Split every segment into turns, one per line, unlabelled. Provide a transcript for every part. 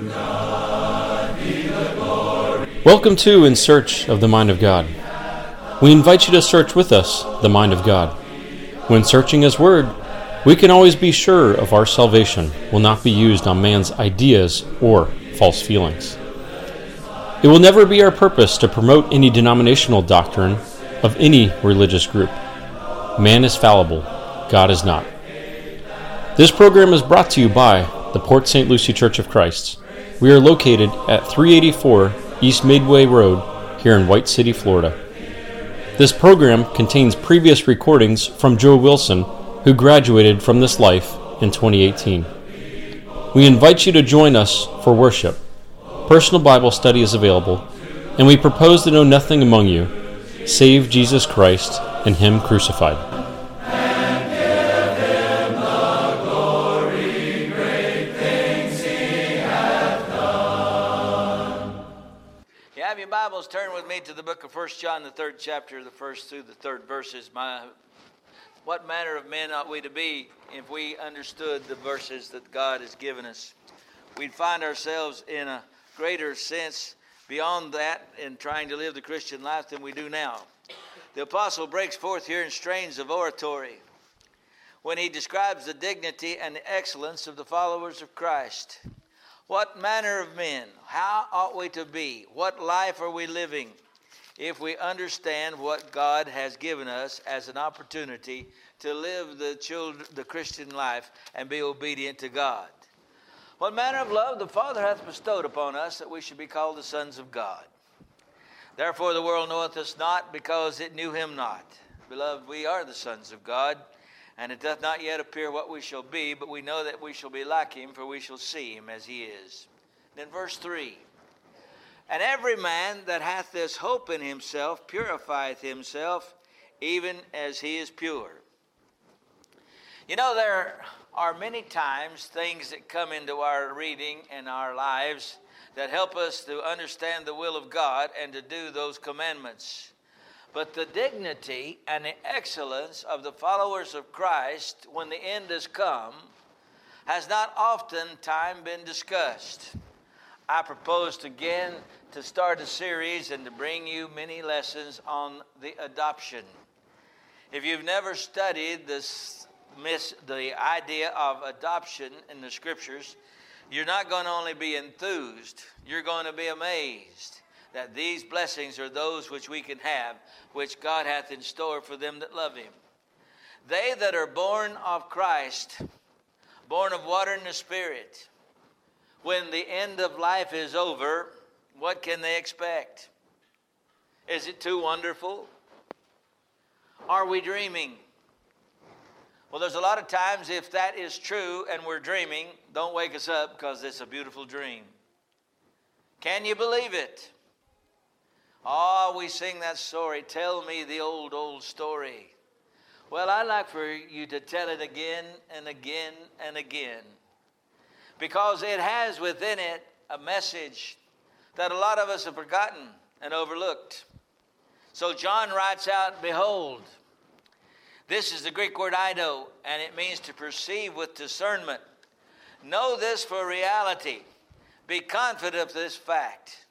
Welcome to In Search of the Mind of God. We invite you to search with us the mind of God. When searching His Word, we can always be sure of our salvation will not be used on man's ideas or false feelings. It will never be our purpose to promote any denominational doctrine of any religious group. Man is fallible, God is not. This program is brought to you by the Port St. Lucie Church of Christ. We are located at 384 East Midway Road here in White City, Florida. This program contains previous recordings from Joe Wilson, who graduated from this life in 2018. We invite you to join us for worship. Personal Bible study is available, and we propose to know nothing among you save Jesus Christ and Him crucified.
Bibles, turn with me to the book of 1 John, the 3rd chapter, the first through the 3rd verses. What manner of men ought we to be if we understood the verses that God has given us? We'd find ourselves in a greater sense beyond that in trying to live the Christian life than we do now. The apostle breaks forth here in strains of oratory when he describes the dignity and the excellence of the followers of Christ. What manner of men? How ought we to be? What life are we living if we understand what God has given us as an opportunity to live the Christian life and be obedient to God? What manner of love the Father hath bestowed upon us that we should be called the sons of God. Therefore the world knoweth us not because it knew Him not. Beloved, we are the sons of God. And it doth not yet appear what we shall be, but we know that we shall be like Him, for we shall see Him as He is. Then verse 3. And every man that hath this hope in himself purifieth himself, even as he is pure. You know, there are many times things that come into our reading and our lives that help us to understand the will of God and to do those commandments. But the dignity and the excellence of the followers of Christ when the end has come has not oftentimes been discussed. I proposed again to start a series and to bring you many lessons on the adoption. If you've never studied the idea of adoption in the Scriptures, you're not going to only be enthused, you're going to be amazed that these blessings are those which we can have, which God hath in store for them that love Him. They that are born of Christ, born of water and the Spirit, when the end of life is over, what can they expect? Is it too wonderful? Are we dreaming? Well, there's a lot of times if that is true and we're dreaming, don't wake us up because it's a beautiful dream. Can you believe it? Oh, we sing that story, tell me the old, old story. Well, I'd like for you to tell it again and again and again, because it has within it a message that a lot of us have forgotten and overlooked. So John writes out, behold, this is the Greek word eido, and it means to perceive with discernment. Know this for reality. Be confident of this fact.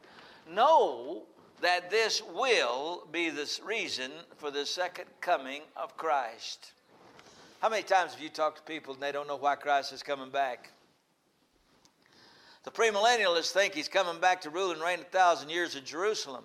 Know that this will be the reason for the second coming of Christ. How many times have you talked to people and they don't know why Christ is coming back? The premillennialists think He's coming back to rule and reign 1,000 years in Jerusalem.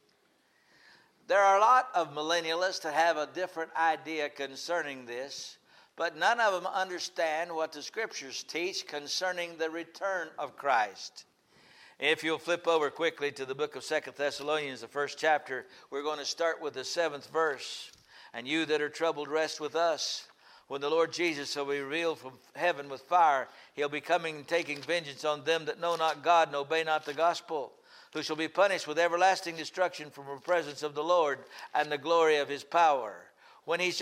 There are a lot of millennialists that have a different idea concerning this, but none of them understand what the Scriptures teach concerning the return of Christ. If you'll flip over quickly to the book of 2 Thessalonians, the 1st chapter, we're going to start with the 7th verse. And you that are troubled, rest with us. When the Lord Jesus shall be revealed from heaven with fire, He'll be coming and taking vengeance on them that know not God and obey not the gospel, who shall be punished with everlasting destruction from the presence of the Lord and the glory of His power. When He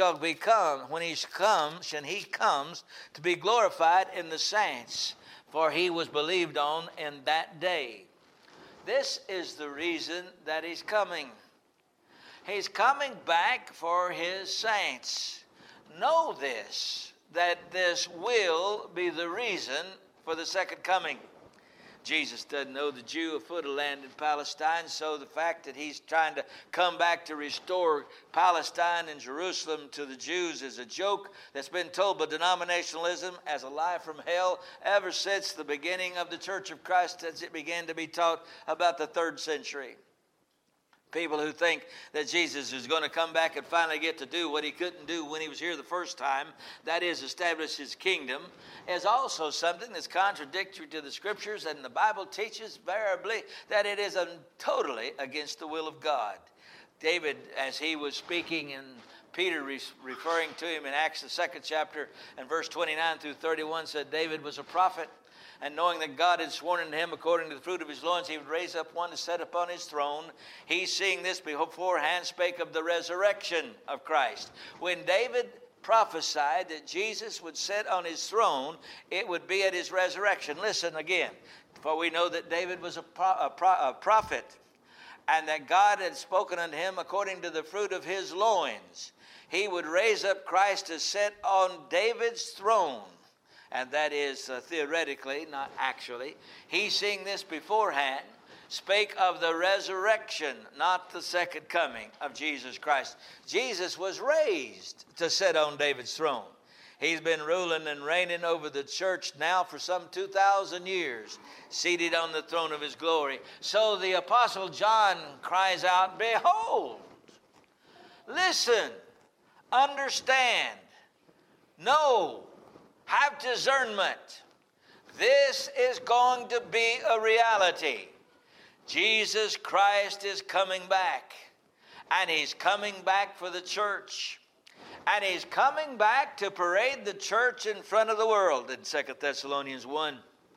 comes to be glorified in the saints, for He was believed on in that day. This is the reason that He's coming. He's coming back for His saints. Know this, that this will be the reason for the second coming. Jesus doesn't know the Jew a foot of land in Palestine, so the fact that he's trying to come back to restore Palestine and Jerusalem to the Jews is a joke that's been told by denominationalism as a lie from hell ever since the beginning of the Church of Christ, as it began to be taught about the 3rd century. People who think that Jesus is going to come back and finally get to do what he couldn't do when he was here the first time, that is, establish his kingdom, is also something that's contradictory to the Scriptures, and the Bible teaches variably that it is totally against the will of God. David, as he was speaking, and Peter referring to him in Acts the 2nd chapter and verse 29 through 31, said David was a prophet, and knowing that God had sworn unto him according to the fruit of his loins, he would raise up one to set upon his throne. He, seeing this beforehand, spake of the resurrection of Christ. When David prophesied that Jesus would sit on his throne, it would be at his resurrection. Listen again, for we know that David was a prophet, and that God had spoken unto him according to the fruit of his loins. He would raise up Christ to sit on David's throne. And that is theoretically, not actually. He, seeing this beforehand, spake of the resurrection, not the second coming of Jesus Christ. Jesus was raised to sit on David's throne. He's been ruling and reigning over the church now for some 2,000 years, seated on the throne of his glory. So the Apostle John cries out, behold, listen, understand, know, have discernment. This is going to be a reality. Jesus Christ is coming back. And he's coming back for the church. And he's coming back to parade the church in front of the world. In 2 Thessalonians 1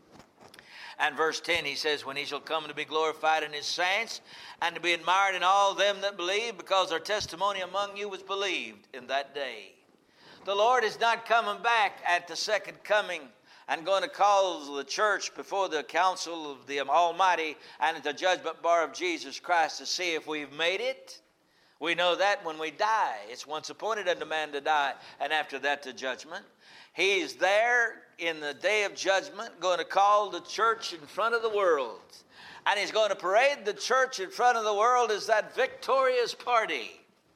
and verse 10, he says, when he shall come to be glorified in his saints, and to be admired in all them that believe, because our testimony among you was believed in that day. The Lord is not coming back at the second coming and going to call the church before the council of the Almighty and at the judgment bar of Jesus Christ to see if we've made it. We know that when we die. It's once appointed unto man to die, and after that to judgment. He's there in the day of judgment going to call the church in front of the world. And he's going to parade the church in front of the world as that victorious party.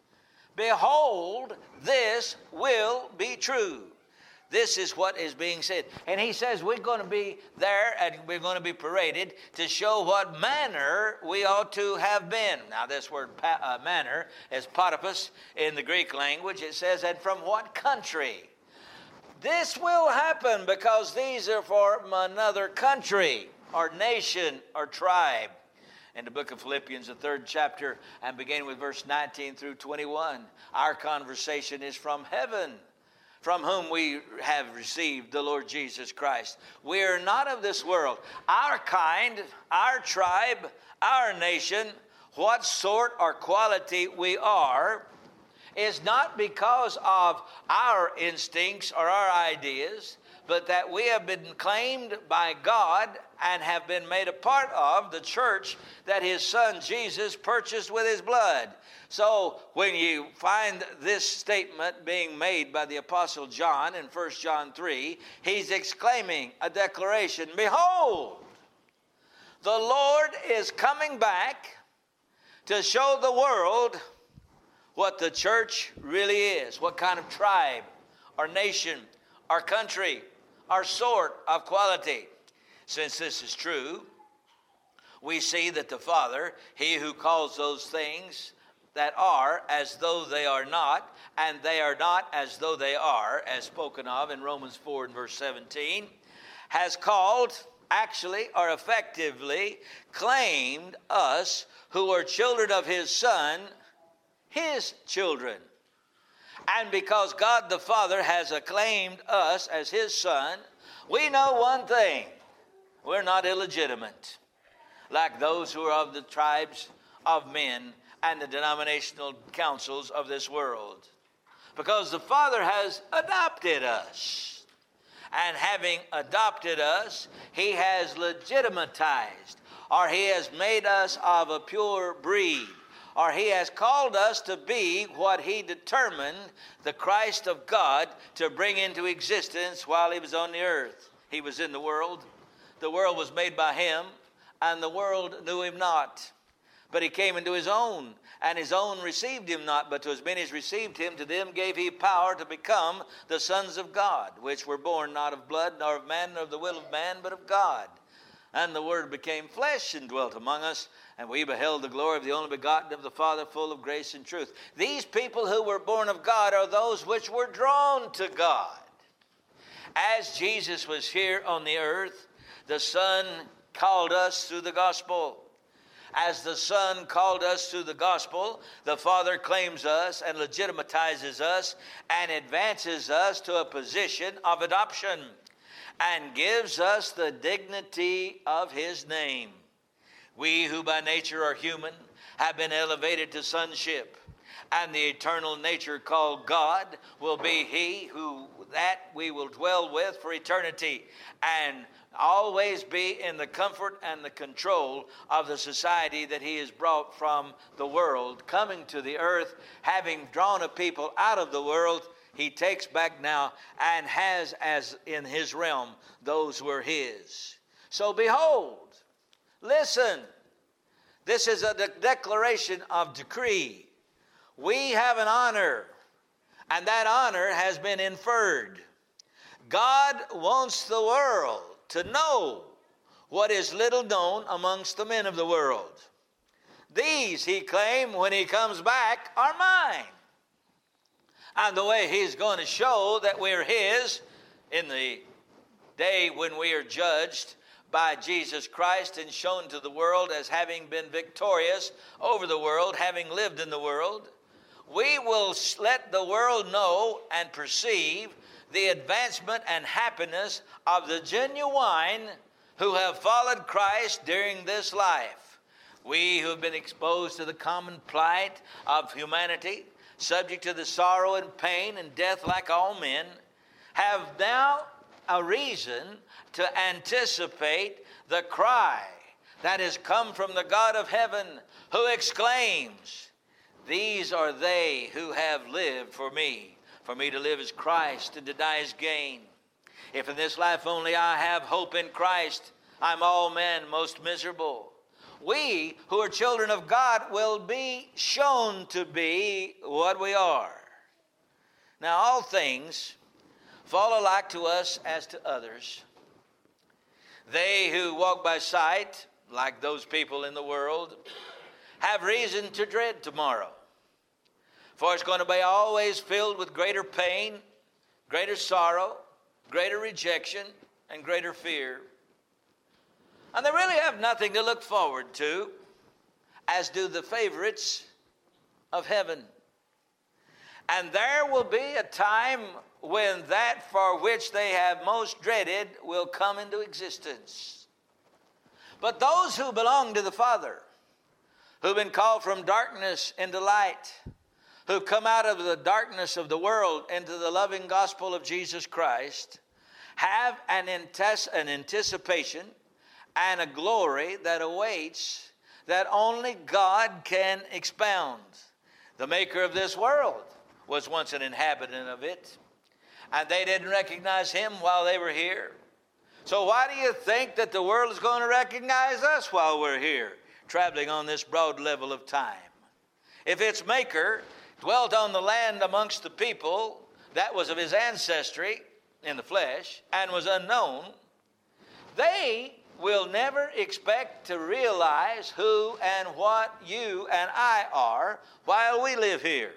Behold, this will be true. This is what is being said. And he says we're going to be there and we're going to be paraded to show what manner we ought to have been. Now this word manner is potipus in the Greek language. It says, and from what country? This will happen because these are from another country or nation or tribe. In the book of Philippians, the 3rd chapter, and beginning with verse 19 through 21, our conversation is from heaven, from whom we have received the Lord Jesus Christ. We are not of this world. Our kind, our tribe, our nation, what sort or quality we are, is not because of our instincts or our ideas, but that we have been claimed by God and have been made a part of the church that his son Jesus purchased with his blood. So when you find this statement being made by the Apostle John in 1 John 3, he's exclaiming a declaration, behold, the Lord is coming back to show the world what the church really is, what kind of tribe or nation or country or sort of quality. Since this is true, we see that the Father, he who calls those things that are as though they are not, and they are not as though they are, as spoken of in Romans 4 and verse 17, has called, actually or effectively claimed us who are children of his Son, his children. And because God the Father has acclaimed us as his son, we know one thing. We're not illegitimate, like those who are of the tribes of men and the denominational councils of this world. Because the Father has adopted us. And having adopted us, he has legitimatized, or he has made us of a pure breed. Or he has called us to be what he determined the Christ of God to bring into existence while he was on the earth. He was in the world. the world was made by him, and the world knew him not. But he came into his own, and his own received him not. But to as many as received him, to them gave he power to become the sons of God, which were born not of blood, nor of man, nor of the will of man, but of God. And the Word became flesh and dwelt among us, and we beheld the glory of the only begotten of the Father, full of grace and truth. These people who were born of God are those which were drawn to God. As Jesus was here on the earth, the Son called us through the gospel. As the Son called us through the gospel, the Father claims us and legitimatizes us and advances us to a position of adoption and gives us the dignity of his name. We who by nature are human have been elevated to sonship, and the eternal nature called God will be he who that we will dwell with for eternity and always be in the comfort and the control of the society that he has brought from the world, coming to the earth, having drawn a people out of the world. He takes back now and has as in his realm those who are his. So behold, listen, this is a declaration of decree. We have an honor, and that honor has been inferred. God wants the world to know what is little known amongst the men of the world. These, he claimed, when he comes back, are mine. And the way he's going to show that we're his in the day when we are judged by Jesus Christ and shown to the world as having been victorious over the world, having lived in the world, we will let the world know and perceive the advancement and happiness of the genuine who have followed Christ during this life. We who have been exposed to the common plight of humanity, subject to the sorrow and pain and death like all men, have now a reason to anticipate the cry that has come from the God of heaven, who exclaims, "These are they who have lived for me. For me to live is Christ, and to die is gain. If in this life only I have hope in Christ, I'm all men most miserable." We who are children of God will be shown to be what we are. Now all things fall alike to us as to others. They who walk by sight, like those people in the world, have reason to dread tomorrow. For it's going to be always filled with greater pain, greater sorrow, greater rejection, and greater fear. And they really have nothing to look forward to, as do the favorites of heaven. And there will be a time when that for which they have most dreaded will come into existence. But those who belong to the Father, who've been called from darkness into light, who come out of the darkness of the world into the loving gospel of Jesus Christ, have an anticipation and a glory that awaits that only God can expound. The maker of this world was once an inhabitant of it, and they didn't recognize him while they were here. So why do you think that the world is going to recognize us while we're here, traveling on this broad level of time? If its maker dwelt on the land amongst the people that was of his ancestry in the flesh and was unknown, they will never expect to realize who and what you and I are while we live here.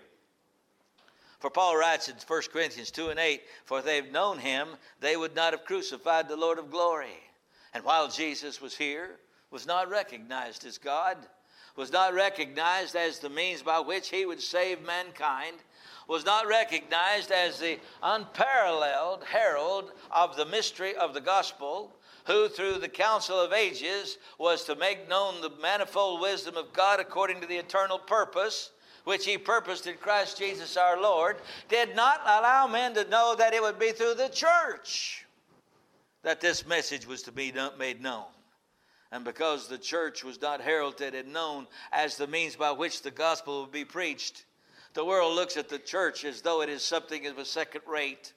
For Paul writes in 1 Corinthians 2:8, "For if they've known him, they would not have crucified the Lord of glory." And while Jesus was here, was not recognized as God, was not recognized as the means by which he would save mankind, was not recognized as the unparalleled herald of the mystery of the gospel, who through the council of ages was to make known the manifold wisdom of God according to the eternal purpose, which he purposed in Christ Jesus our Lord, did not allow men to know that it would be through the church that this message was to be made known. And because the church was not heralded and known as the means by which the gospel would be preached, the world looks at the church as though it is something of a second rate,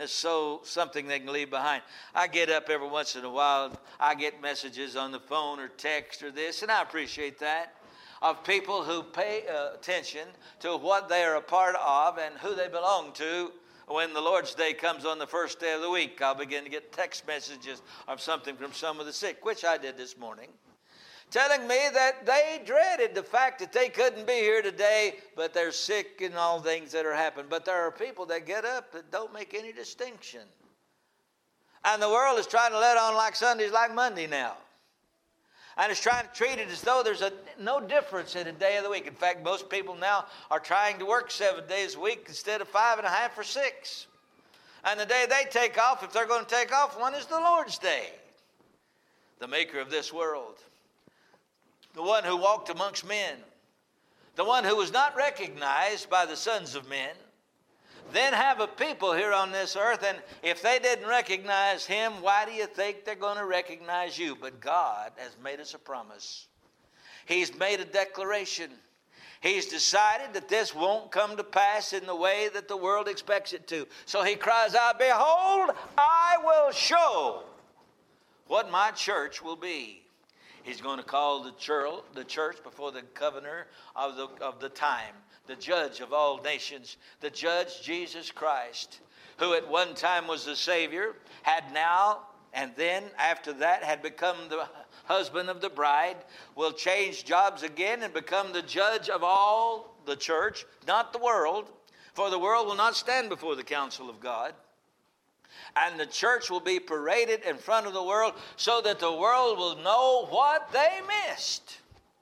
It's so something they can leave behind. I get up every once in a while. I get messages on the phone or text or this, and I appreciate that, of people who pay attention to what they are a part of and who they belong to. When the Lord's Day comes on the first day of the week, I'll begin to get text messages of something from some of the sick, which I did this morning, telling me that they dreaded the fact that they couldn't be here today, but they're sick and all things that are happening. But there are people that get up that don't make any distinction. And the world is trying to let on like Sunday's like Monday now. And it's trying to treat it as though there's no difference in a day of the week. In fact, most people now are trying to work 7 days a week instead of 5.5 or 6. And the day they take off, if they're going to take off, one is the Lord's Day. The maker of this world. The one who walked amongst men. The one who was not recognized by the sons of men. Then have a people here on this earth, and if they didn't recognize him, why do you think they're going to recognize you? But God has made us a promise. He's made a declaration. He's decided that this won't come to pass in the way that the world expects it to. So he cries out, "Behold, I will show what my church will be." He's going to call the church before the governor of the time, the judge of all nations, the judge Jesus Christ, who at one time was the Savior, had now and then after that had become the husband of the bride, will change jobs again and become the judge of all the church, not the world, for the world will not stand before the counsel of God. And the church will be paraded in front of the world so that the world will know what they missed.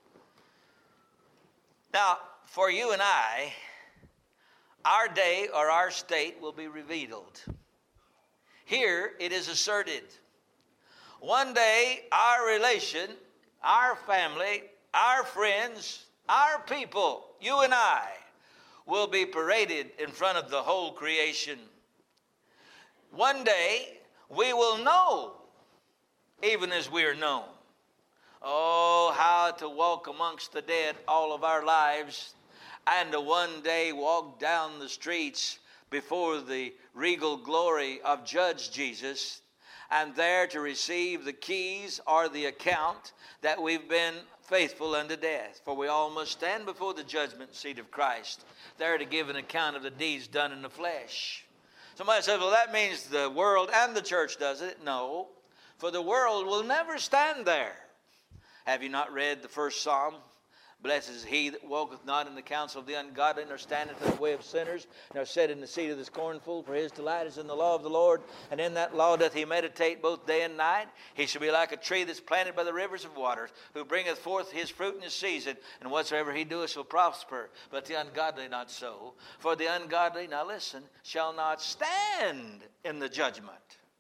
Now, for you and I, our day or our state will be revealed. Here it is asserted, one day our relation, our family, our friends, our people, you and I, will be paraded in front of the whole creation. One day we will know, even as we are known. Oh, how to walk amongst the dead all of our lives, and to one day walk down the streets before the regal glory of Judge Jesus, and there to receive the keys or the account that we've been faithful unto death. For we all must stand before the judgment seat of Christ, there to give an account of the deeds done in the flesh. Somebody says, well, that means the world and the church does it. No, for the world will never stand there. Have you not read the first Psalm? Blessed is he that walketh not in the counsel of the ungodly, nor standeth in the way of sinners, nor sitteth in the seat of the scornful. For his delight is in the law of the Lord, and in that law doth he meditate both day and night. He shall be like a tree that's planted by the rivers of waters, who bringeth forth his fruit in his season, and whatsoever he doeth shall prosper. But the ungodly not so. For the ungodly, now listen, shall not stand in the judgment,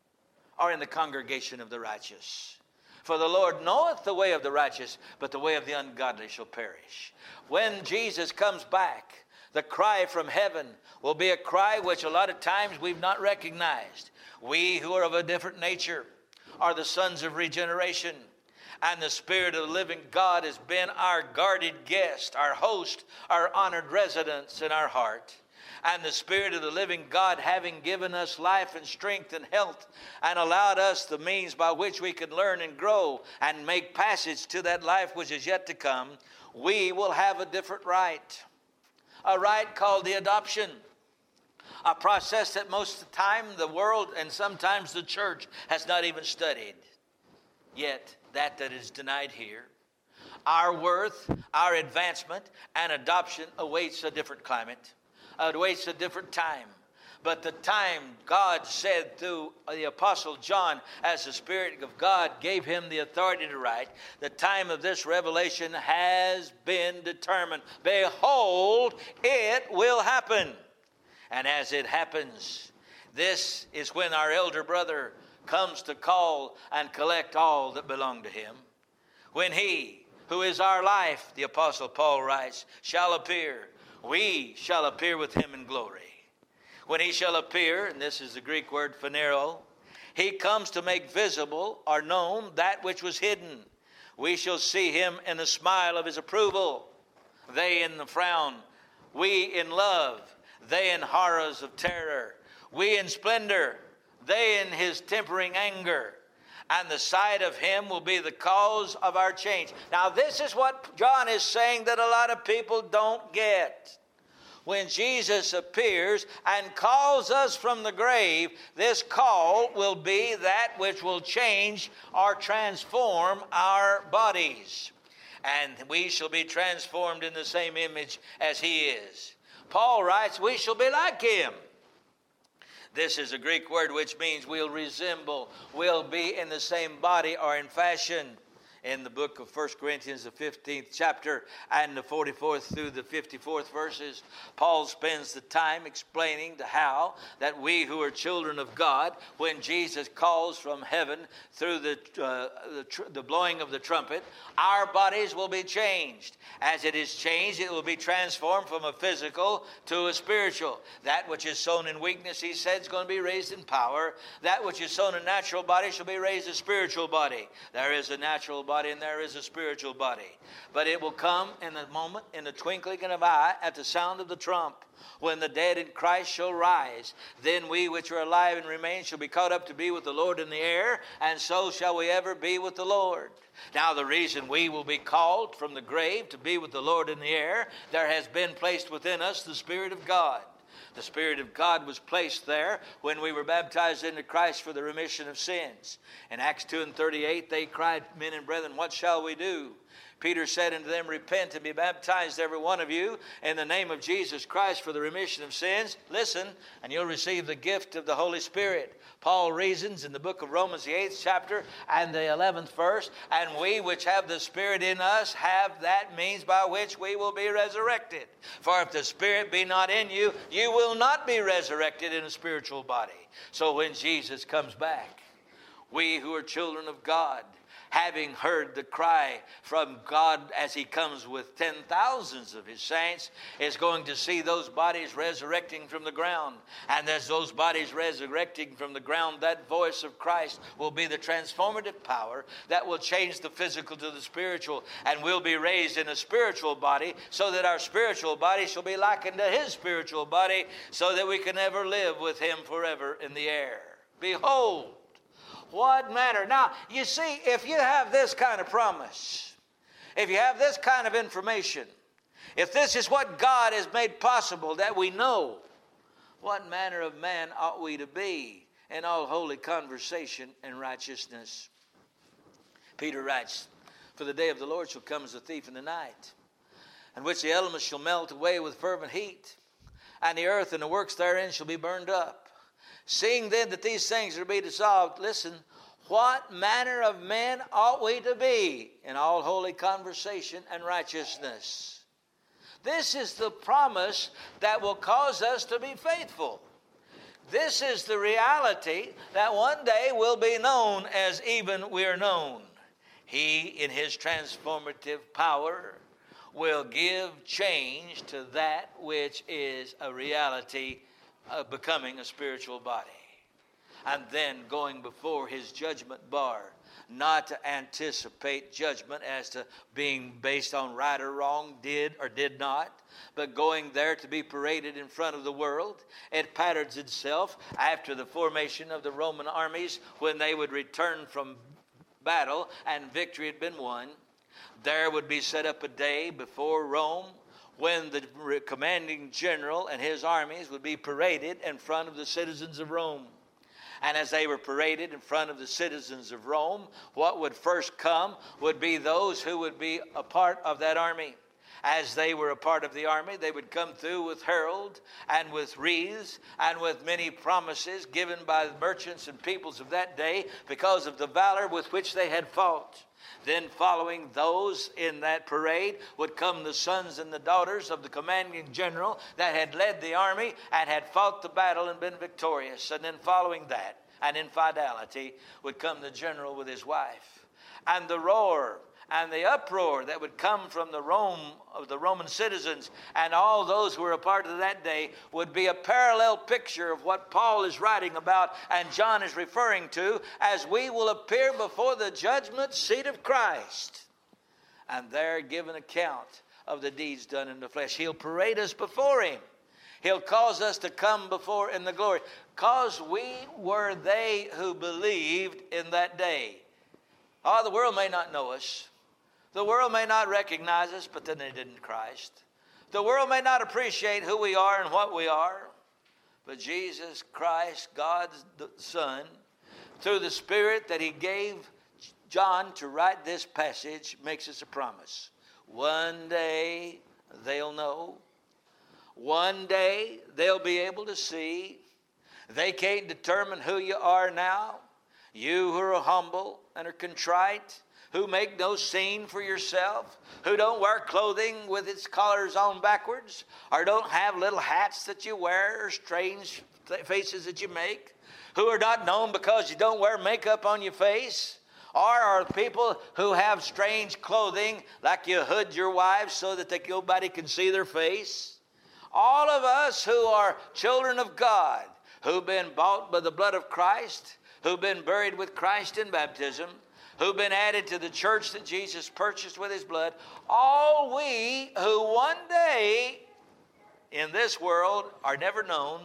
or in the congregation of the righteous. For the Lord knoweth the way of the righteous, but the way of the ungodly shall perish. When Jesus comes back, the cry from heaven will be a cry which a lot of times we've not recognized. We who are of a different nature are the sons of regeneration, and the Spirit of the living God has been our guarded guest, our host, our honored residence in our heart. And the Spirit of the living God, having given us life and strength and health, and allowed us the means by which we can learn and grow and make passage to that life which is yet to come, we will have a different right. A right called the adoption. A process that most of the time the world and sometimes the church has not even studied. Yet that is denied here. Our worth, our advancement, and adoption awaits a different climate. It waits a different time. But the time God said through the Apostle John, as the Spirit of God gave him the authority to write, the time of this revelation has been determined. Behold, it will happen. And as it happens, this is when our elder brother comes to call and collect all that belong to him. When he, who is our life, the Apostle Paul writes, shall appear, we shall appear with him in glory. When he shall appear, and this is the Greek word phanero, he comes to make visible or known that which was hidden. We shall see him in the smile of his approval, they in the frown, we in love, they in horrors of terror. we in splendor, they in his tempering anger. And the sight of him will be the cause of our change. Now, this is what John is saying that a lot of people don't get. When Jesus appears and calls us from the grave, this call will be that which will change or transform our bodies. And we shall be transformed in the same image as he is. Paul writes, we shall be like him. This is a Greek word which means we'll resemble, we'll be in the same body or in fashion. In the book of 1 Corinthians, the 15th chapter and the 44th through the 54th verses, Paul spends the time explaining to how that we who are children of God, when Jesus calls from heaven through the blowing of the trumpet, our bodies will be changed. As it is changed, it will be transformed from a physical to a spiritual. That which is sown in weakness, he said, is going to be raised in power. That which is sown in natural body shall be raised a spiritual body. There is a natural body and there is a spiritual body. But it will come in a moment, in the twinkling of an eye, at the sound of the trump. When the dead in Christ shall rise, then we which are alive and remain shall be caught up to be with the Lord in the air, and so shall we ever be with the Lord. Now the reason we will be called from the grave to be with the Lord in the air, there has been placed within us the Spirit of God. The Spirit of God was placed there when we were baptized into Christ for the remission of sins. In Acts 2:38, they cried, men and brethren, what shall we do? Peter said unto them, repent and be baptized every one of you in the name of Jesus Christ for the remission of sins. Listen, and you'll receive the gift of the Holy Spirit. Paul reasons in the book of Romans, the 8th chapter and the 11th verse, and we which have the Spirit in us have that means by which we will be resurrected. For if the Spirit be not in you, you will not be resurrected in a spiritual body. So when Jesus comes back, we who are children of God, having heard the cry from God as he comes with 10,000s of his saints, is going to see those bodies resurrecting from the ground. And as those bodies resurrecting from the ground, that voice of Christ will be the transformative power that will change the physical to the spiritual. And we'll be raised in a spiritual body so that our spiritual body shall be likened to his spiritual body, so that we can ever live with him forever in the air. Behold, what manner. Now, you see, if you have this kind of promise, if you have this kind of information, if this is what God has made possible, that we know, what manner of man ought we to be in all holy conversation and righteousness? Peter writes, for the day of the Lord shall come as a thief in the night, in which the elements shall melt away with fervent heat, and the earth and the works therein shall be burned up. Seeing then that these things are to be dissolved, listen, what manner of men ought we to be in all holy conversation and righteousness? This is the promise that will cause us to be faithful. This is the reality that one day will be known as even we are known. He, in his transformative power, will give change to that which is a reality of becoming a spiritual body. And then going before his judgment bar, not to anticipate judgment as to being based on right or wrong, did or did not, but going there to be paraded in front of the world. It patterns itself after the formation of the Roman armies when they would return from battle and victory had been won. There would be set up a day before Rome when the commanding general and his armies would be paraded in front of the citizens of Rome. And as they were paraded in front of the citizens of Rome, what would first come would be those who would be a part of that army. As they were a part of the army, they would come through with herald and with wreaths and with many promises given by the merchants and peoples of that day because of the valor with which they had fought. Then following those in that parade would come the sons and the daughters of the commanding general that had led the army and had fought the battle and been victorious. And then following that, and in fidelity, would come the general with his wife. And the roar and the uproar that would come from the Roman citizens and all those who were a part of that day would be a parallel picture of what Paul is writing about and John is referring to as we will appear before the judgment seat of Christ and there give an account of the deeds done in the flesh. He'll parade us before him. He'll cause us to come before in the glory. Because we were they who believed in that day. Oh, the world may not know us. The world may not recognize us, but then they didn't Christ. The world may not appreciate who we are and what we are. But Jesus Christ, God's Son, through the Spirit that He gave John to write this passage, makes us a promise. One day they'll know. One day they'll be able to see. They can't determine who you are now. You who are humble and are contrite, who make no scene for yourself, who don't wear clothing with its collars on backwards, or don't have little hats that you wear or strange faces that you make, who are not known because you don't wear makeup on your face, or are people who have strange clothing like you hood your wives so that nobody can see their face. All of us who are children of God, who've been bought by the blood of Christ, who've been buried with Christ in baptism, who've been added to the church that Jesus purchased with His blood, all we who one day in this world are never known,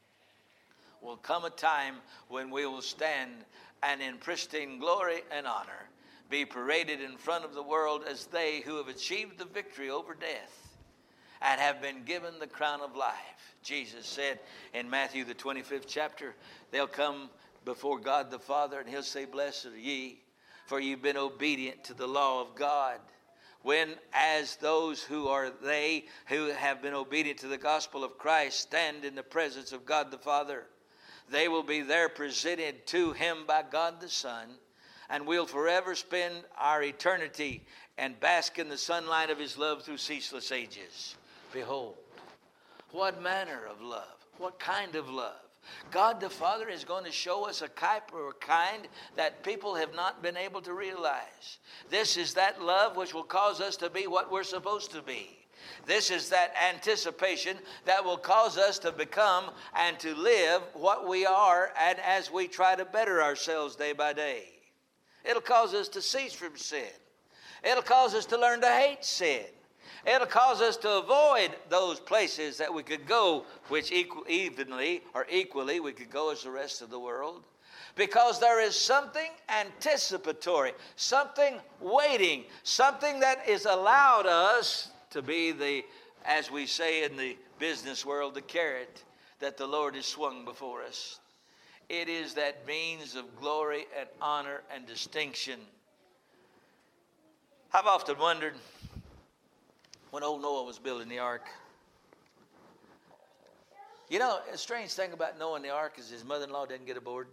will come a time when we will stand and in pristine glory and honor be paraded in front of the world as they who have achieved the victory over death and have been given the crown of life. Jesus said in Matthew the 25th chapter, they'll come before God the Father and He'll say, "Blessed are ye, for you've been obedient to the law of God." When as those who are they who have been obedient to the gospel of Christ stand in the presence of God the Father, they will be there presented to Him by God the Son, and we'll forever spend our eternity and bask in the sunlight of His love through ceaseless ages. Behold, what manner of love, what kind of love. God the Father is going to show us a type or a kind that people have not been able to realize. This is that love which will cause us to be what we're supposed to be. This is that anticipation that will cause us to become and to live what we are, and as we try to better ourselves day by day. It'll cause us to cease from sin. It'll cause us to learn to hate sin. It'll cause us to avoid those places that we could go, which evenly or equally we could go as the rest of the world. Because there is something anticipatory, something waiting, something that is allowed us to be the, as we say in the business world, the carrot that the Lord has swung before us. It is that means of glory and honor and distinction. I've often wondered, when old Noah was building the ark. You know, a strange thing about Noah and the ark is his mother-in-law didn't get aboard.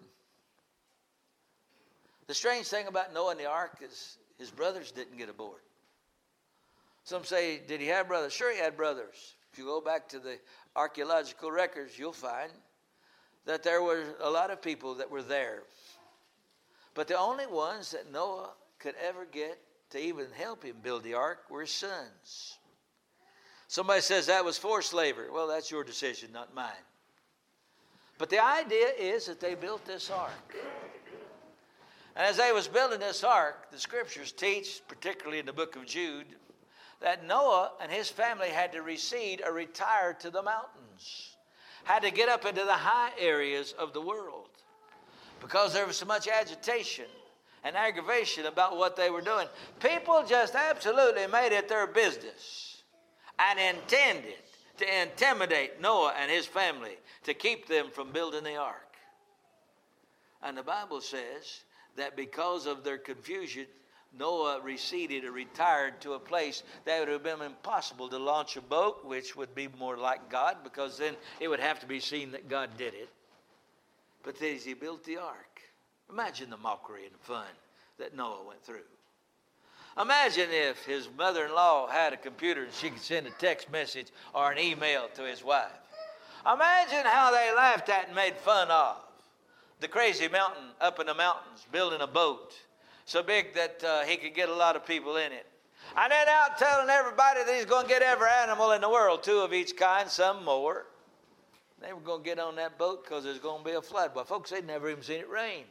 The strange thing about Noah and the ark is his brothers didn't get aboard. Some say, did he have brothers? Sure, he had brothers. If you go back to the archaeological records, you'll find that there were a lot of people that were there. But the only ones that Noah could ever get to even help him build the ark were his sons. Somebody says that was forced slavery. Well, that's your decision, not mine. But the idea is that they built this ark. And as they was building this ark, the scriptures teach, particularly in the book of Jude, that Noah and his family had to recede or retire to the mountains, had to get up into the high areas of the world because there was so much agitation and aggravation about what they were doing. People just absolutely made it their business and intended to intimidate Noah and his family to keep them from building the ark. And the Bible says that because of their confusion, Noah receded or retired to a place that would have been impossible to launch a boat, which would be more like God, because then it would have to be seen that God did it. But then as he built the ark, imagine the mockery and the fun that Noah went through. Imagine if his mother-in-law had a computer and she could send a text message or an email to his wife. Imagine how they laughed at and made fun of the crazy mountain up in the mountains, building a boat so big that he could get a lot of people in it. And then out telling everybody that he's going to get every animal in the world, 2 of each kind, some more. They were going to get on that boat because there's going to be a flood. Well, folks, they'd never even seen it rain.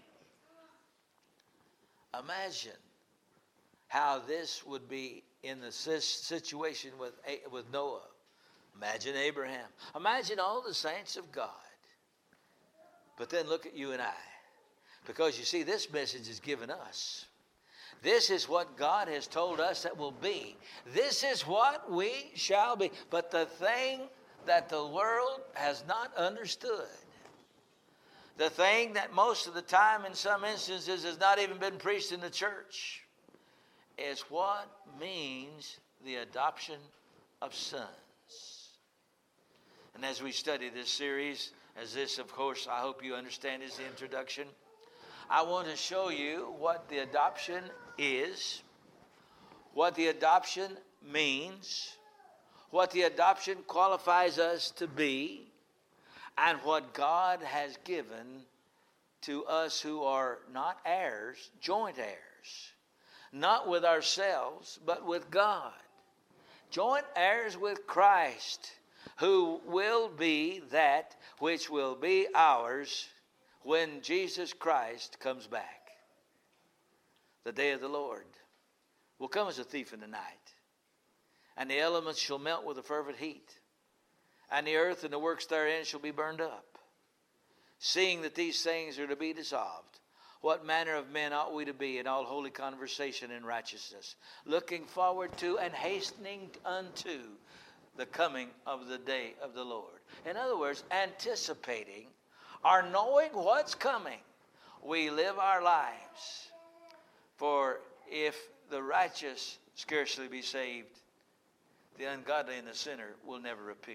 Imagine how this would be in the situation with Noah. Imagine Abraham. Imagine all the saints of God. But then look at you and I. Because you see, this message is given us. This is what God has told us that will be. This is what we shall be. But the thing that the world has not understood, the thing that most of the time in some instances has not even been preached in the church, is what means the adoption of sons. And as we study this series, as this, of course, I hope you understand is the introduction, I want to show you what the adoption is, what the adoption means, what the adoption qualifies us to be, and what God has given to us who are not heirs, joint heirs, not with ourselves, but with God. Joint heirs with Christ, who will be that which will be ours when Jesus Christ comes back. The day of the Lord will come as a thief in the night, and the elements shall melt with a fervent heat, and the earth and the works therein shall be burned up. Seeing that these things are to be dissolved, what manner of men ought we to be in all holy conversation and righteousness, looking forward to and hastening unto the coming of the day of the Lord. In other words, anticipating or knowing what's coming, we live our lives. For if the righteous scarcely be saved, the ungodly and the sinner will never appear.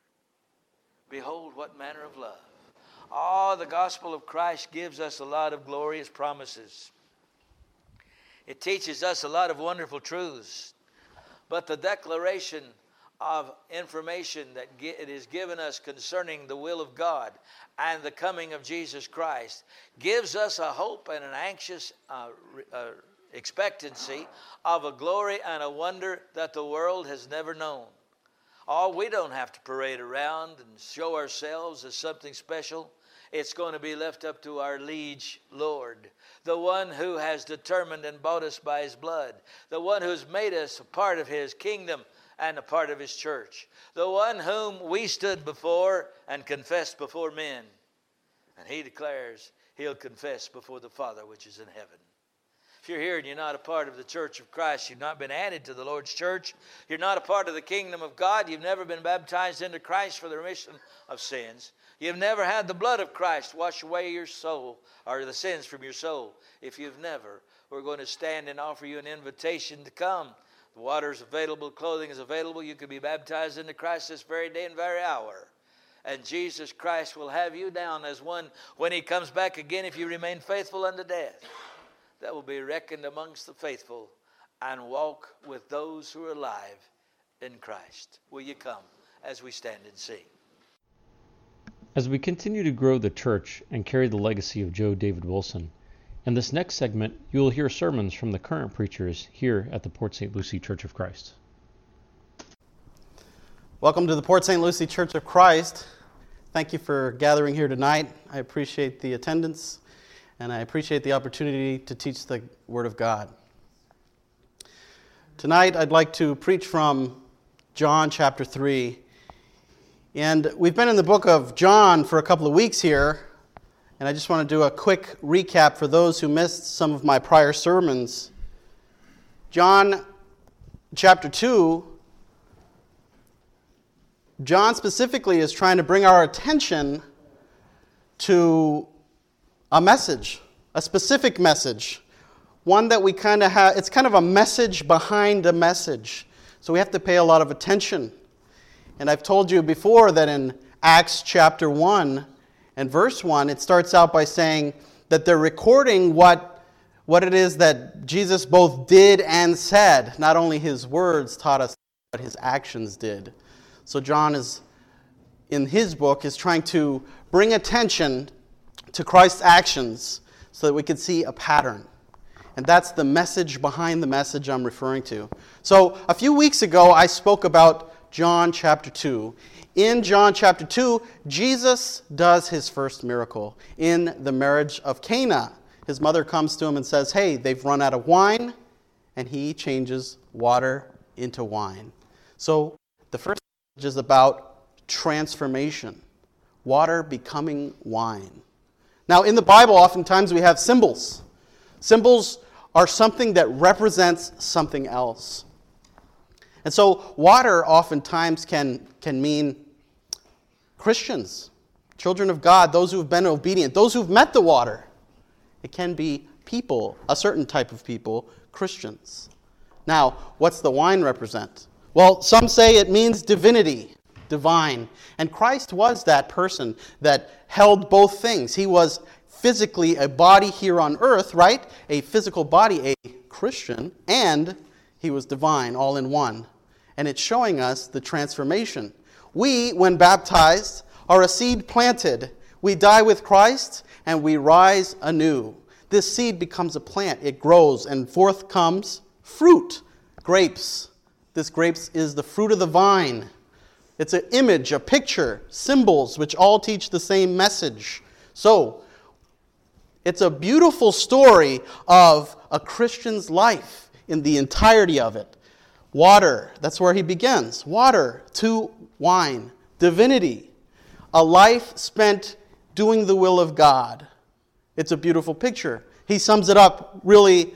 Behold, what manner of love. Oh, the gospel of Christ gives us a lot of glorious promises. It teaches us a lot of wonderful truths. But the declaration of information that it is given us concerning the will of God and the coming of Jesus Christ gives us a hope and an anxious expectancy of a glory and a wonder that the world has never known. Oh, we don't have to parade around and show ourselves as something special. It's going to be left up to our liege Lord, the one who has determined and bought us by his blood, the one who's made us a part of his kingdom and a part of his church, the one whom we stood before and confessed before men. And he declares he'll confess before the Father which is in heaven. If you're here and you're not a part of the church of Christ, you've not been added to the Lord's church, you're not a part of the kingdom of God, you've never been baptized into Christ for the remission of sins, you've never had the blood of Christ wash away your soul or the sins from your soul. If you've never, we're going to stand and offer you an invitation to come. The water is available, clothing is available. You can be baptized into Christ this very day and very hour. And Jesus Christ will have you down as one when he comes back again if you remain faithful unto death. That will be reckoned amongst the faithful and walk with those who are alive in Christ. Will you come as we stand and sing?
As we continue to grow the church and carry the legacy of Joe David Wilson, in this next segment, you will hear sermons from the current preachers here at the Port St. Lucie Church of Christ.
Welcome to the Port St. Lucie Church of Christ. Thank you for gathering here tonight. I appreciate the attendance, and I appreciate the opportunity to teach the Word of God. Tonight, I'd like to preach from John chapter 3. And we've been in the book of John for a couple of weeks here, and I just want to do a quick recap for those who missed some of my prior sermons. John chapter 2, John specifically is trying to bring our attention to a message, a specific message, one that we kind of have, it's kind of a message behind a message. So we have to pay a lot of attention. And I've told you before that in Acts chapter 1 and verse 1, it starts out by saying that they're recording what it is that Jesus both did and said. Not only his words taught us, but his actions did. So John is, in his book, is trying to bring attention to Christ's actions so that we can see a pattern. And that's the message behind the message I'm referring to. So a few weeks ago, I spoke about John chapter 2. In John chapter 2, Jesus does his first miracle in the marriage of Cana. His mother comes to him and says, hey, they've run out of wine, and he changes water into wine. So the first is about transformation. Water becoming wine. Now, in the Bible, oftentimes we have symbols. Symbols are something that represents something else. And so water oftentimes can mean Christians, children of God, those who have been obedient, those who have met the water. It can be people, a certain type of people, Christians. Now, what's the wine represent? Well, some say it means divinity, divine. And Christ was that person that held both things. He was physically a body here on earth, right? A physical body, a Christian, and he was divine, all in one. And it's showing us the transformation. We, when baptized, are a seed planted. We die with Christ, and we rise anew. This seed becomes a plant. It grows, and forth comes fruit, grapes. This grapes is the fruit of the vine. It's an image, a picture, symbols, which all teach the same message. So, it's a beautiful story of a Christian's life in the entirety of it. Water, that's where he begins. Water to wine. Divinity. A life spent doing the will of God. It's a beautiful picture. He sums it up really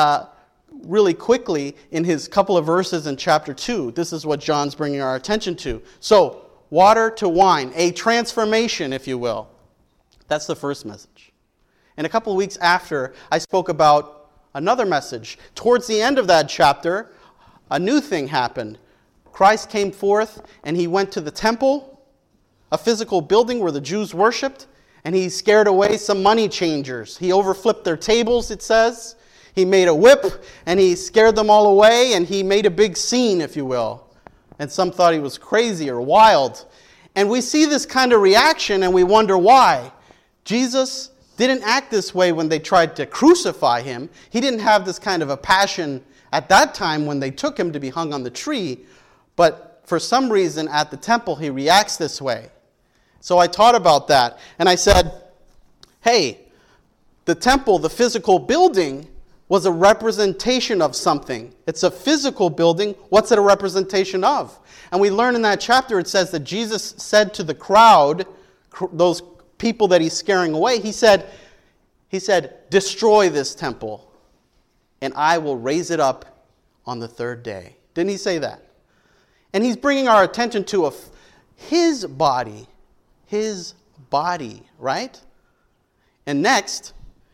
quickly in his couple of verses in chapter 2. This is what John's bringing our attention to. So, water to wine, a transformation, if you will. That's the first message. And a couple of weeks after, I spoke about another message. Towards the end of that chapter, a new thing happened. Christ came forth, and he went to the temple, a physical building where the Jews worshipped, and he scared away some money changers. He overflipped their tables, it says. He made a whip, and he scared them all away, and he made a big scene, if you will. And some thought he was crazy or wild. And we see this kind of reaction, and we wonder why. Jesus didn't act this way when they tried to crucify him. He didn't have this kind of a passion at that time when they took him to be hung on the tree. But for some reason at the temple, he reacts this way. So I taught about that, and I said, hey, the temple, the physical building, was a representation of something. It's a physical building. What's it a representation of? And we learn in that chapter, it says that Jesus said to the crowd, those people that he's scaring away, he said, destroy this temple, and I will raise it up on the third day. Didn't he say that? And he's bringing our attention to his body, right? And next,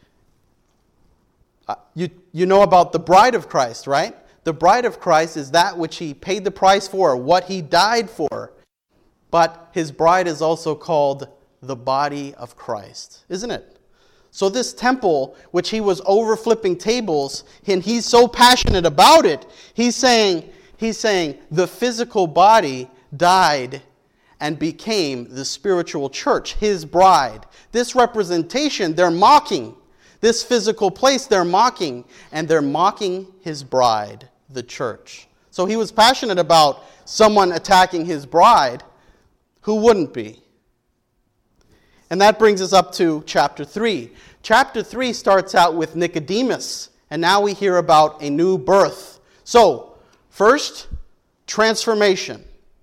you know about the bride of Christ, right? The bride of Christ is that which he paid the price for, what he died for. But his bride is also called the body of Christ, isn't it? So this temple, which he was overflipping tables, and he's so passionate about it, he's saying the physical body died and became the spiritual church, his bride. This representation, they're mocking. This physical place, they're mocking. And they're mocking his bride, the church. So he was passionate about someone attacking his bride. Who wouldn't be? And that brings us up to chapter 3. Chapter 3 starts out with Nicodemus. And now we hear about a new birth. So, first, transformation.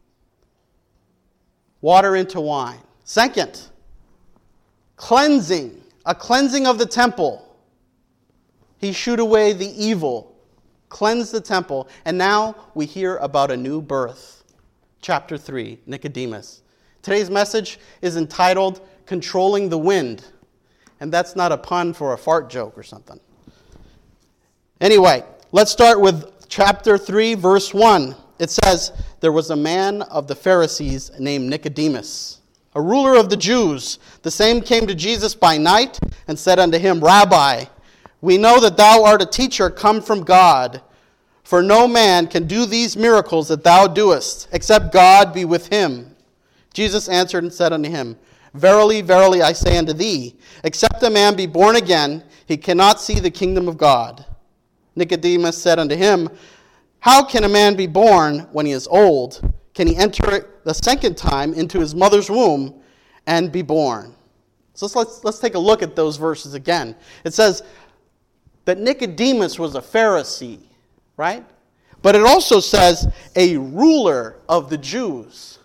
Water into wine. Second, cleansing. A cleansing of the temple. He shooed away the evil. Cleansed the temple. And now we hear about a new birth. Chapter 3, Nicodemus. Today's message is entitled, Controlling the Wind. And that's not a pun for a fart joke or something. Anyway, let's start with chapter 3, verse 1. It says, there was a man of the Pharisees named Nicodemus, a ruler of the Jews. The same came to Jesus by night and said unto him, Rabbi, we know that thou art a teacher come from God, for no man can do these miracles that thou doest, except God be with him. Jesus answered and said unto him, Verily, verily, I say unto thee, except a man be born again, he cannot see the kingdom of God. Nicodemus said unto him, How can a man be born when he is old? Can he enter the second time into his mother's womb and be born? So let's take a look at those verses again. It says that Nicodemus was a Pharisee, right? But it also says a ruler of the Jews.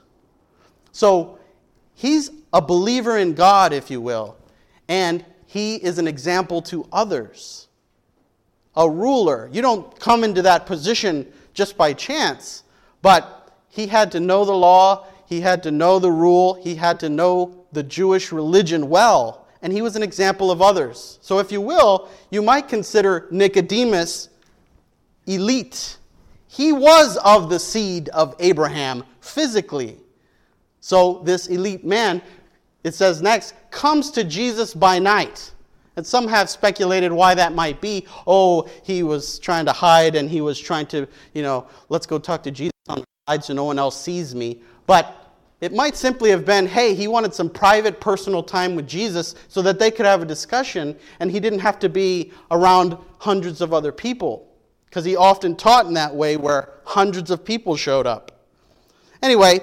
So he's a believer in God, if you will, and he is an example to others. A ruler. You don't come into that position just by chance, but he had to know the law, he had to know the rule, he had to know the Jewish religion well, and he was an example of others. So if you will, you might consider Nicodemus elite. He was of the seed of Abraham physically. So this elite man, it says next, comes to Jesus by night. And some have speculated why that might be. Oh, he was trying to hide and he was trying to, let's go talk to Jesus on the side so no one else sees me. But it might simply have been, hey, he wanted some private, personal time with Jesus so that they could have a discussion and he didn't have to be around hundreds of other people. Because he often taught in that way where hundreds of people showed up. Anyway,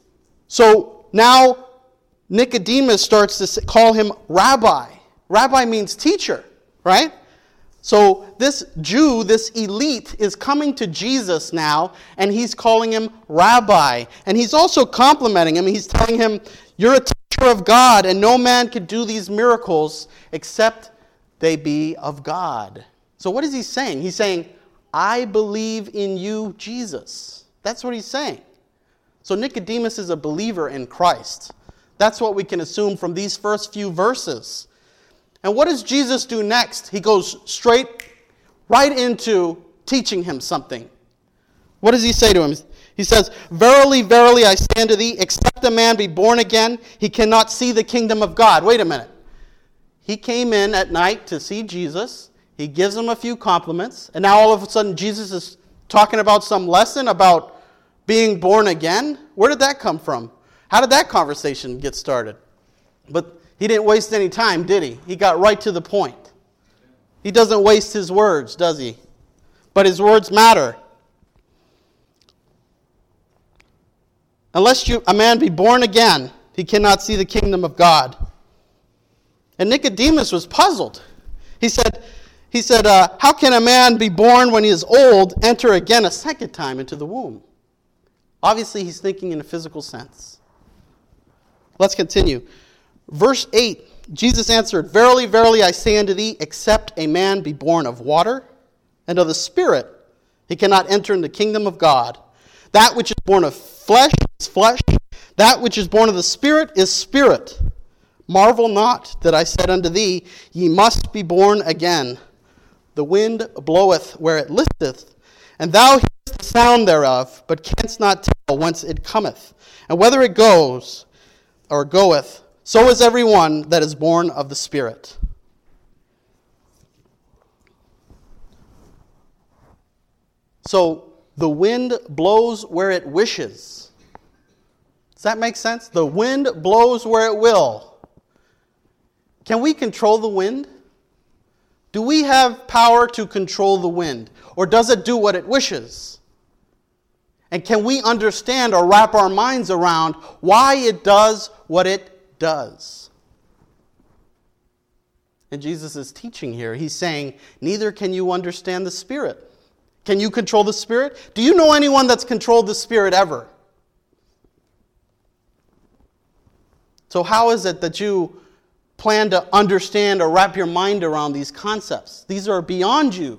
so now Nicodemus starts to call him rabbi. Rabbi means teacher, right? So this Jew, this elite, is coming to Jesus now, and he's calling him rabbi. And he's also complimenting him. He's telling him, you're a teacher of God, and no man could do these miracles except they be of God. So what is he saying? He's saying, I believe in you, Jesus. That's what he's saying. So Nicodemus is a believer in Christ. That's what we can assume from these first few verses. And what does Jesus do next? He goes right into teaching him something. What does he say to him? He says, verily, verily, I say unto thee, except a man be born again, he cannot see the kingdom of God. Wait a minute. He came in at night to see Jesus. He gives him a few compliments. And now all of a sudden Jesus is talking about some lesson about being born again. Where did that come from? How did that conversation get started? But he didn't waste any time, did he? He got right to the point. He doesn't waste his words, does he? But his words matter. Unless a man be born again, he cannot see the kingdom of God. And Nicodemus was puzzled. He said, how can a man be born when he is old, enter again a second time into the womb? Obviously, he's thinking in a physical sense. Let's continue. Verse 8, Jesus answered, verily, verily, I say unto thee, except a man be born of water and of the Spirit, he cannot enter into the kingdom of God. That which is born of flesh is flesh, that which is born of the Spirit is spirit. Marvel not that I said unto thee, ye must be born again. The wind bloweth where it listeth, and thou hearest the sound thereof, but canst not tell whence it cometh, and whether it goes or goeth. So is every one that is born of the Spirit. So the wind blows where it wishes. Does that make sense? The wind blows where it will. Can we control the wind? Do we have power to control the wind? Or does it do what it wishes? And can we understand or wrap our minds around why it does what it does? And Jesus is teaching here. He's saying, neither can you understand the Spirit. Can you control the Spirit? Do you know anyone that's controlled the Spirit ever? So how is it that you plan to understand or wrap your mind around these concepts? These are beyond you.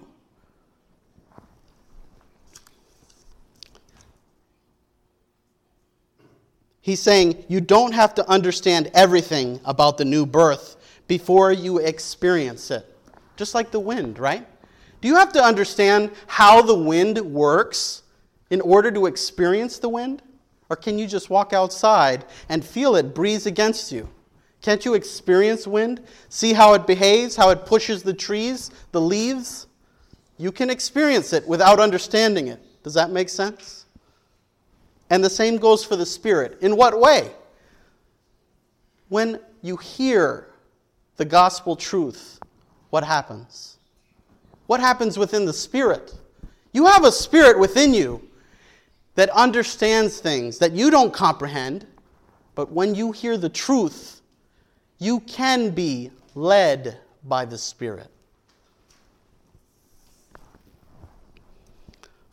He's saying you don't have to understand everything about the new birth before you experience it. Just like the wind, right? Do you have to understand how the wind works in order to experience the wind? Or can you just walk outside and feel it breeze against you? Can't you experience wind? See how it behaves, how it pushes the trees, the leaves? You can experience it without understanding it. Does that make sense? And the same goes for the Spirit. In what way? When you hear the gospel truth, what happens? What happens within the Spirit? You have a spirit within you that understands things that you don't comprehend, but when you hear the truth, you can be led by the Spirit.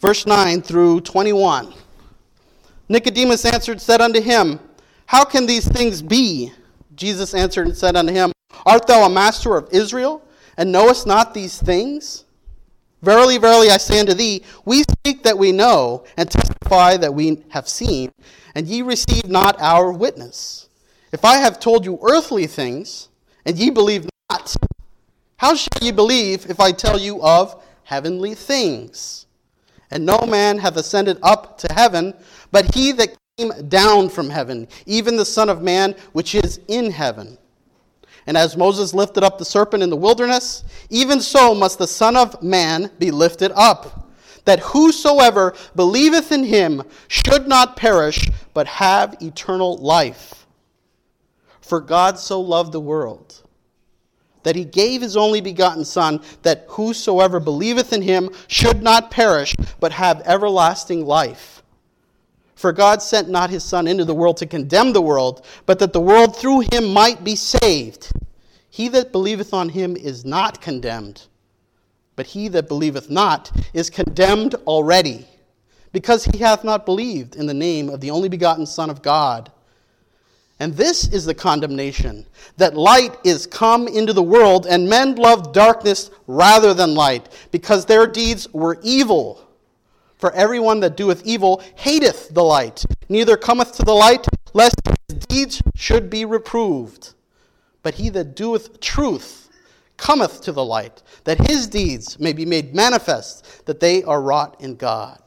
verse 9 through 21. Nicodemus answered, said unto him, How can these things be? Jesus answered and said unto him, Art thou a master of Israel, and knowest not these things? Verily, verily, I say unto thee, we speak that we know, and testify that we have seen, and ye receive not our witness. If I have told you earthly things, and ye believe not, how shall ye believe if I tell you of heavenly things? And no man hath ascended up to heaven, but he that came down from heaven, even the Son of Man, which is in heaven. And as Moses lifted up the serpent in the wilderness, even so must the Son of Man be lifted up, that whosoever believeth in him should not perish, but have eternal life. For God so loved the world, that he gave his only begotten Son, that whosoever believeth in him should not perish, but have everlasting life. For God sent not his Son into the world to condemn the world, but that the world through him might be saved. He that believeth on him is not condemned, but he that believeth not is condemned already, because he hath not believed in the name of the only begotten Son of God. And this is the condemnation, that light is come into the world, and men loved darkness rather than light, because their deeds were evil. For everyone that doeth evil hateth the light, neither cometh to the light, lest his deeds should be reproved. But he that doeth truth cometh to the light, that his deeds may be made manifest, that they are wrought in God.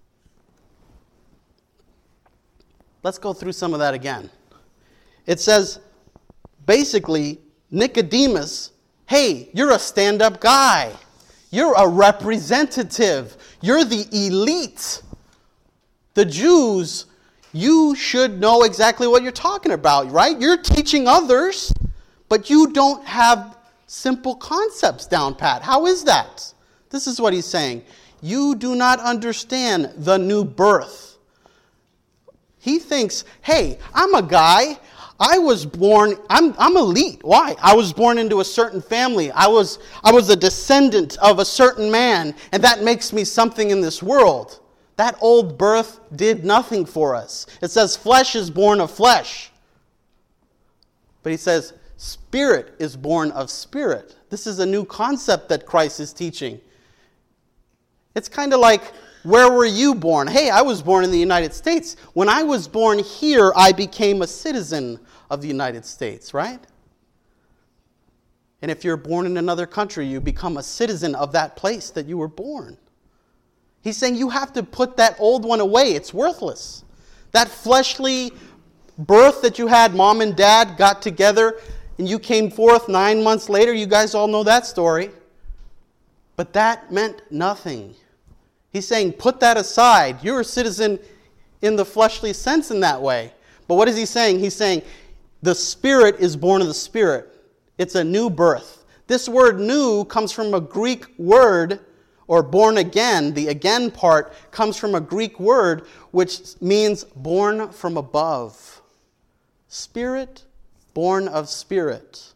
Let's go through some of that again. It says, basically, Nicodemus, hey, you're a stand-up guy. You're a representative. You're the elite. The Jews, you should know exactly what you're talking about, right? You're teaching others, but you don't have simple concepts down pat. How is that? This is what he's saying. You do not understand the new birth. He thinks, hey, I'm a guy. I was born, I'm elite. Why? I was born into a certain family. I was a descendant of a certain man, and that makes me something in this world. That old birth did nothing for us. It says flesh is born of flesh. But he says spirit is born of spirit. This is a new concept that Christ is teaching. It's kind of like, where were you born? Hey, I was born in the United States. When I was born here, I became a citizen of the United States, right? And if you're born in another country, you become a citizen of that place that you were born. He's saying you have to put that old one away. It's worthless. That fleshly birth that you had, mom and dad got together, and you came forth 9 months later. You guys all know that story. But that meant nothing. He's saying, put that aside. You're a citizen in the fleshly sense in that way. But what is he saying? He's saying, the Spirit is born of the Spirit. It's a new birth. This word new comes from a Greek word, or born again. The again part comes from a Greek word which means born from above. Spirit, born of Spirit.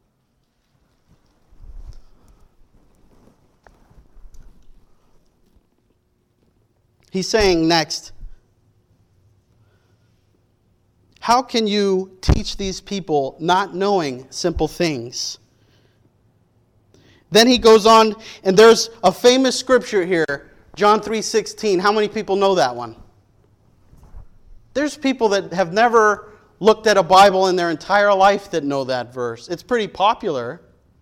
He's saying next, how can you teach these people not knowing simple things? Then he goes on, and there's a famous scripture here, John 3:16. How many people know that one? There's people that have never looked at a Bible in their entire life that know that verse. It's pretty popular.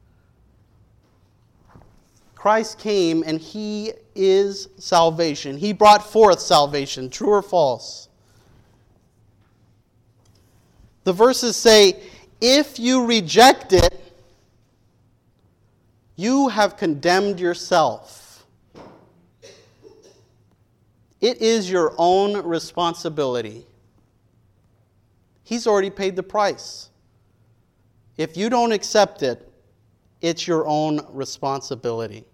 Christ came and he is salvation. He brought forth salvation, true or false? The verses say, if you reject it, you have condemned yourself. It is your own responsibility. He's already paid the price. If you don't accept it, it's your own responsibility.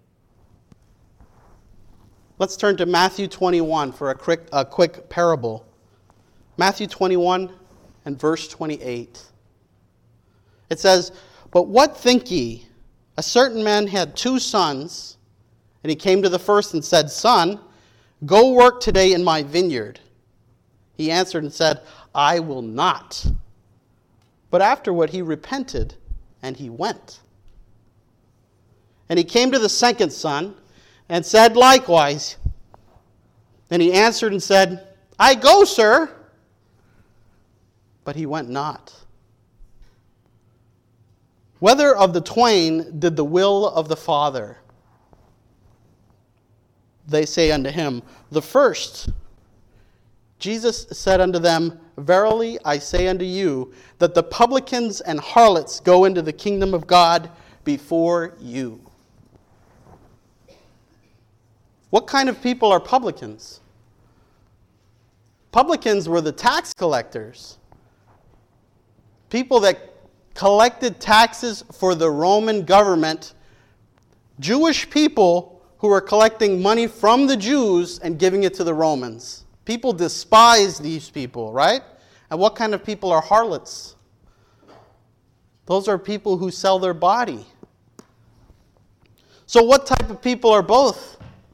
Let's turn to Matthew 21 for a quick parable. Matthew 21 and verse 28. It says, but what think ye? A certain man had 2 sons, and he came to the first and said, Son, Go work today in my vineyard. He answered and said, I will not. But afterward he repented, and he went. And he came to the second son, and said likewise. And he answered and said, I go, sir. But he went not. Whether of the twain did the will of the Father? They say unto him, the first. Jesus said unto them, verily I say unto you, that the publicans and harlots go into the kingdom of God before you. What kind of people are publicans? Publicans were the tax collectors. People that collected taxes for the Roman government. Jewish people who were collecting money from the Jews and giving it to the Romans. People despise these people, right? And what kind of people are harlots? Those are people who sell their body. So what type of people are both?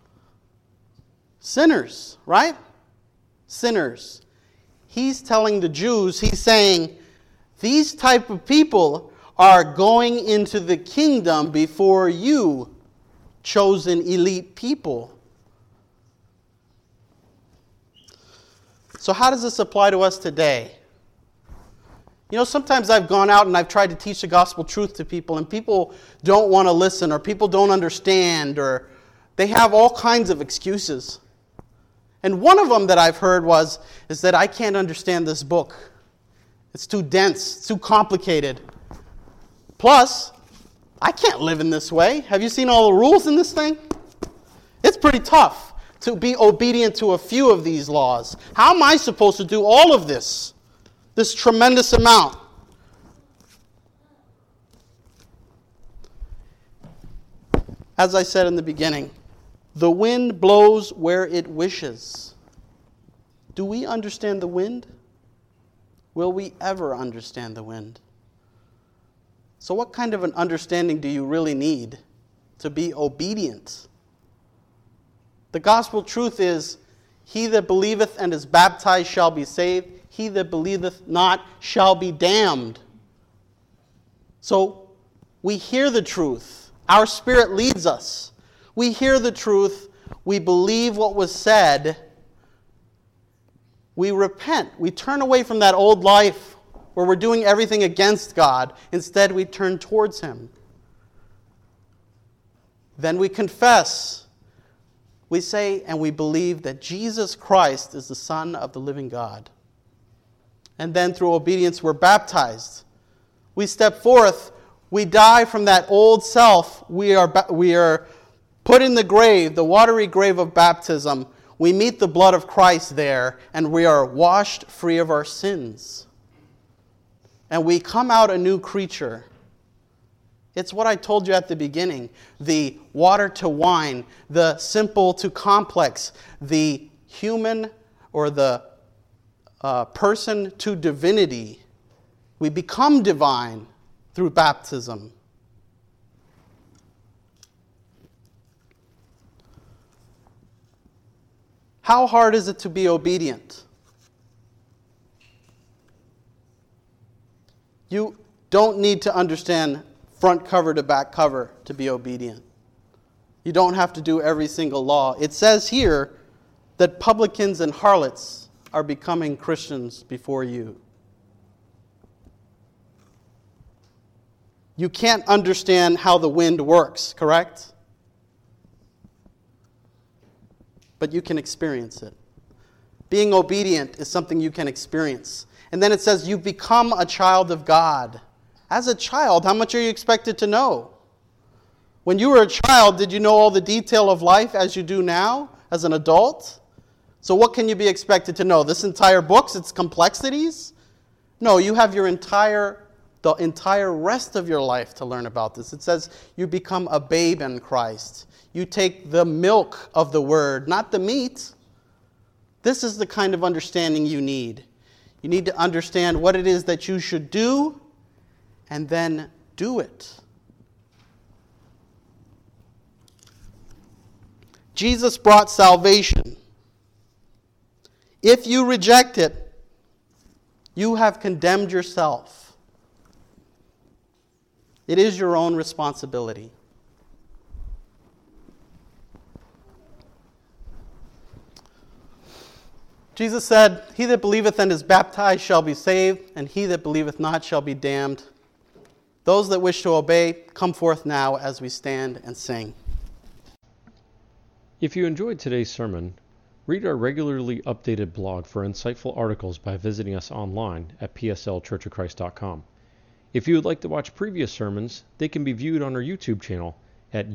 Sinners, right? Sinners. He's telling the Jews, he's saying, these type of people are going into the kingdom before you, chosen elite people. So how does this apply to us today? You know, sometimes I've gone out and I've tried to teach the gospel truth to people, and people don't want to listen, or people don't understand, or they have all kinds of excuses. And one of them that I've heard is that I can't understand this book. It's too dense, it's too complicated. Plus, I can't live in this way. Have you seen all the rules in this thing? It's pretty tough to be obedient to a few of these laws. How am I supposed to do all of this? This tremendous amount. As I said in the beginning, the wind blows where it wishes. Do we understand the wind? Will we ever understand the wind? So what kind of an understanding do you really need to be obedient? The gospel truth is, he that believeth and is baptized shall be saved. He that believeth not shall be damned. So we hear the truth. Our spirit leads us. We hear the truth. We believe what was said. We repent. We turn away from that old life where we're doing everything against God. Instead, we turn towards Him. Then we confess. We say and we believe that Jesus Christ is the Son of the living God. And then through obedience, we're baptized. We step forth. We die from that old self. We are put in the grave, the watery grave of baptism. We meet the blood of Christ there, and we are washed free of our sins. And we come out a new creature. It's what I told you at the beginning. The water to wine, the simple to complex, the human or the person to divinity. We become divine through baptism. How hard is it to be obedient? You don't need to understand front cover to back cover to be obedient. You don't have to do every single law. It says here that publicans and harlots are becoming Christians before you. You can't understand how the wind works, correct? But you can experience it. Being obedient is something you can experience. And then it says you become a child of God. As a child, how much are you expected to know? When you were a child, did you know all the detail of life as you do now, as an adult? So what can you be expected to know? This entire book, its complexities? No, you have the entire rest of your life to learn about this. It says you become a babe in Christ. You take the milk of the word, not the meat. This is the kind of understanding you need. You need to understand what it is that you should do, and then do it. Jesus brought salvation. If you reject it, you have condemned yourself. It is your own responsibility. Jesus said, "He that believeth and is baptized shall be saved, and he that believeth not shall be damned." Those that wish to obey, come forth now as we stand and sing.
If you enjoyed today's sermon, read our regularly updated blog for insightful articles by visiting us online at pslchurchofchrist.com. If you would like to watch previous sermons, they can be viewed on our YouTube channel at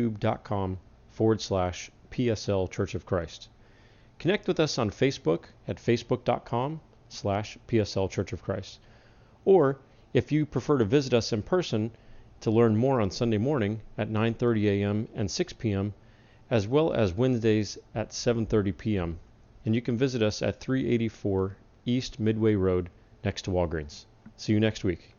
youtube.com/PSL Church of Christ. Connect with us on Facebook at facebook.com/PSL Church of Christ. Or, if you prefer to visit us in person to learn more on Sunday morning at 9:30 a.m. and 6 p.m., as well as Wednesdays at 7:30 p.m., and you can visit us at 384 East Midway Road next to Walgreens. See you next week.